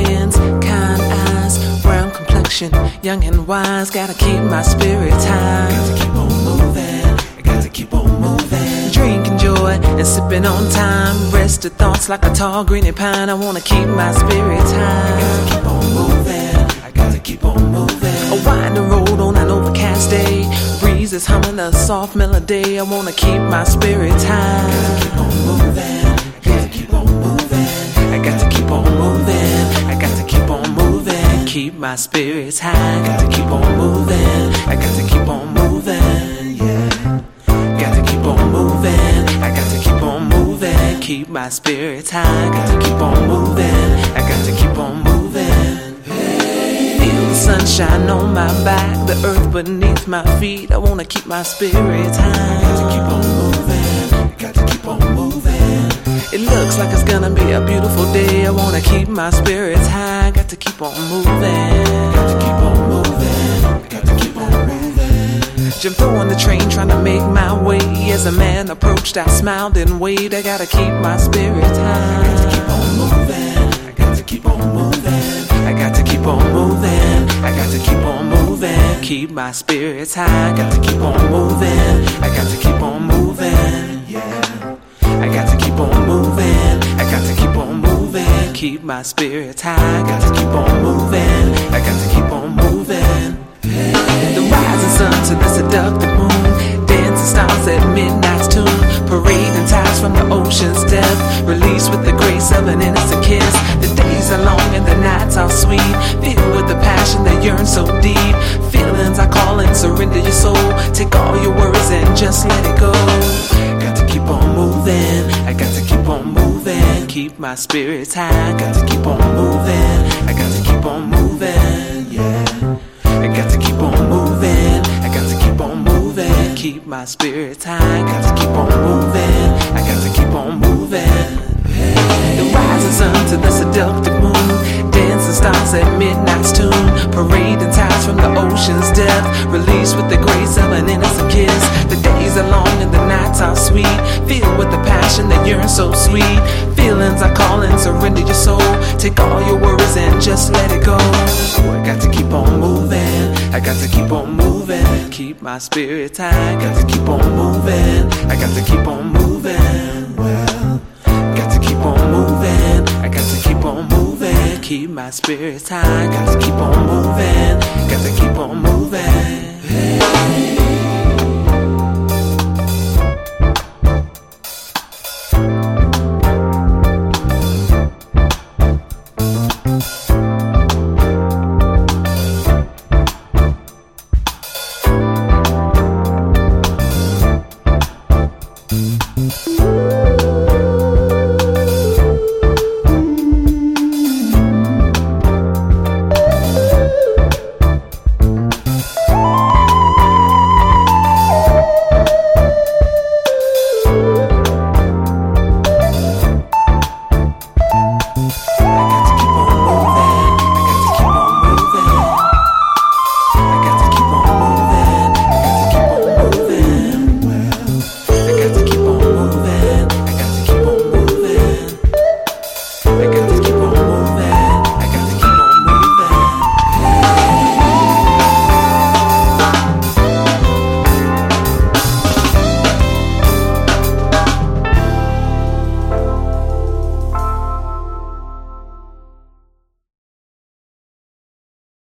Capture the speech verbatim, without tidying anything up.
hands, kind eyes, brown complexion, young and wise. Gotta keep my spirits high. Got to keep on moving. I got to keep on moving. Drinking joy and sipping on time. Rested thoughts like a tall greeny pine. I wanna keep my spirits high. I got to keep on moving. I got to keep on moving. A winding road on an overcast day. Breeze is humming a soft melody. I wanna keep my spirits high. I got to keep on moving. I got to keep on moving. I got to keep on moving. I got to keep on moving. Keep my spirits high. Got to keep on moving. I got to keep on moving. Yeah. Got to keep on moving. I got to keep on moving. Keep my spirits high. Got to keep on moving. I got to keep on moving. Feel the sunshine on my back, the earth beneath my feet. I wanna keep my spirits high. Got to keep on moving. Got to keep on moving. It looks like it's gonna be a beautiful day. I wanna keep my spirits high. Got to keep on moving. Got to keep on moving. Got to keep on moving. Jumped on the train trying to make my way. As a man approached, I smiled and waved. I gotta keep my spirits high. I got to keep on moving. I got to keep on moving. I got to keep on moving. I got to keep on moving. Keep my spirits high. Got to keep on moving. I got to keep on moving. Yeah. I got to keep on moving. I got to keep on moving. Keep my spirits high. Got to keep on moving. I got to keep on moving. The rising sun to the seductive moon. Dancing stars at midnight's tune. Parading tides from the ocean's depth. Released with the grace of an innocent kiss. The days are long and the nights are sweet. Filled with the passion that yearns so deep. Feelings I call and surrender your soul. Take all your worries and just let it go. Got to keep on moving. I got to keep on moving. Keep my spirits high. Got to keep on moving. I got to keep on moving. Yeah. I got to keep on moving. I got to keep on moving. Keep my spirits high. Got to keep on moving. I got to keep on moving. The rising sun to the seductive moon. Dancing stars at midnight's tune. Parading tides from the ocean's depth. Released with the grace of an innocent kiss. The days are long and the nights are sweet. Filled with the passion that yearns so sweet. Feelings I call and surrender your soul. Take all your worries and just let it go. Oh, I got to keep on moving. I got to keep on moving. Keep my spirits high. Got to keep on moving. I got to keep on moving. Well, got to keep on moving. I got to keep on moving. Keep my spirits high. Got to keep on moving. Got to keep on moving.